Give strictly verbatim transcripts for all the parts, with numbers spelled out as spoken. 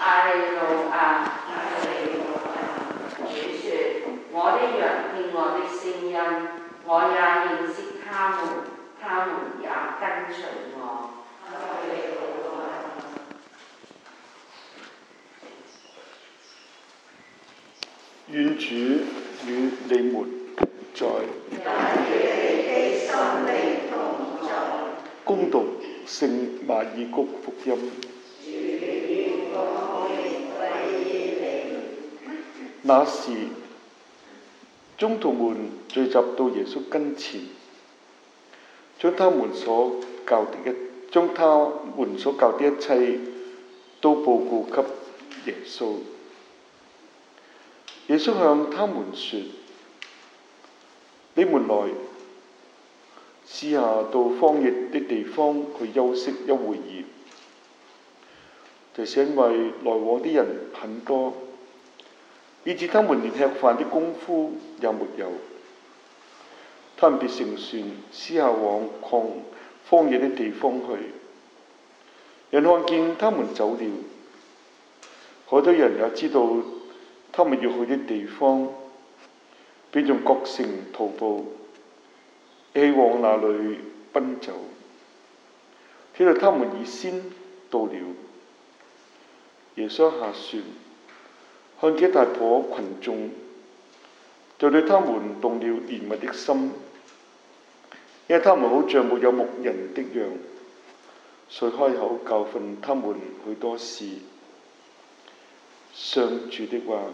阿利路亞，阿利路亞。主說：我的羊聽我的聲音，我也認識他們，他們也跟隨我。阿利路亞。 願主與你們同在。恭讀聖馬爾谷福音。那時，宗徒們聚集到耶穌跟前，將他們所教的一將他們所教的一切都報告給耶穌。耶穌向他們說：你們來，試下到荒野的地方去休息一會兒。就是因為來往的人很多，以致他們連吃飯的功夫也沒有。他們便乘船私下往曠荒野的地方去。人看見他們走了，好多人也知道他們要去的地方，便從各城徒步，一起往那裏奔走。睇到他們已先到了，耶穌下船，看見一大夥群眾，就對他們動了憐憫的心，因為他們好像沒有牧人的羊，遂開口教訓他們許多事。上主的話。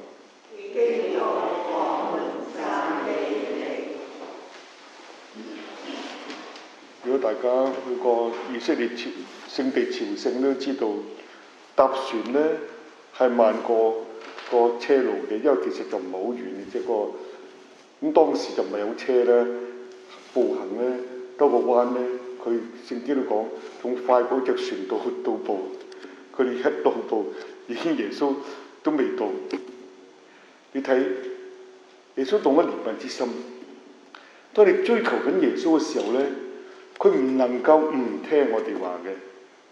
如果大家去過以色列朝聖地朝聖都知道，搭船呢係慢過個車路嘅，因為其實就唔係好遠嘅啫。個咁當時就唔係有車啦，步行呢兜個彎呢，佢聖經都講仲快過隻船到到步。佢哋一到步已經耶穌都未到。你睇耶穌動咗憐憫之心，當你追求緊耶穌嘅時候呢，佢唔能夠唔聽我哋話嘅。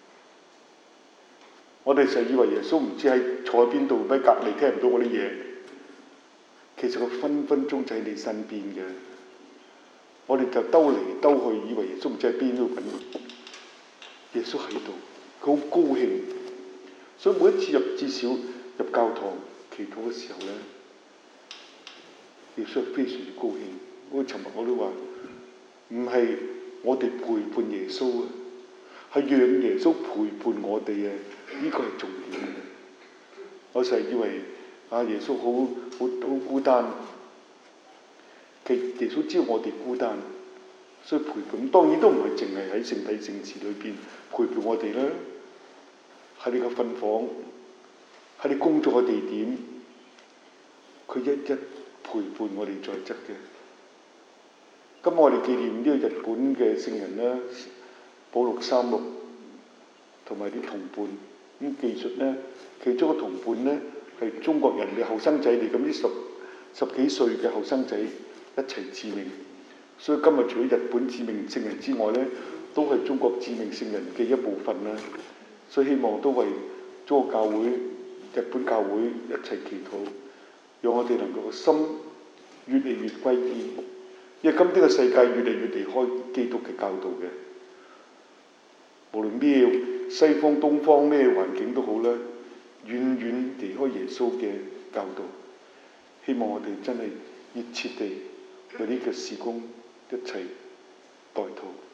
我哋就以為耶穌唔知喺坐喺邊度，喺隔離聽唔到我啲嘢。其實佢分分鐘就喺你身邊嘅。我哋就兜嚟兜去，以為耶穌唔知喺邊度緊。耶穌喺度，佢好高興。所以每一次入至少入教堂祈禱嘅時候咧，耶穌非常之高興。我尋日我都話，唔係我哋陪伴耶穌啊，係讓耶穌陪伴我哋啊！呢個係重點嘅。我成日以為啊，耶穌好好好孤單，其實耶穌知道我哋孤單，所以陪伴。當然都唔係淨係喺聖體聖事裏邊陪伴我哋啦，喺你個瞓房，喺你工作嘅地點，佢一一陪伴我哋在側嘅。咁我哋紀念呢個日本嘅聖人啦，保祿三六同埋啲同伴。咁記述咧，其中個同伴咧係中國人嘅後生仔嚟，咁啲十十幾歲嘅後生仔一齊致命。所以今日除咗日本致命聖人之外咧，都係中國致命聖人嘅一部分啦。所以希望都為中國教會、日本教會一齊祈禱，讓我哋能夠個心越嚟越歸依。因為今天嘅世界越嚟越離開基督嘅教導嘅，無論咩西方、東方咩環境都好啦，遠遠離開耶穌嘅教導。希望我哋真係熱切地為呢個事工一齊代禱。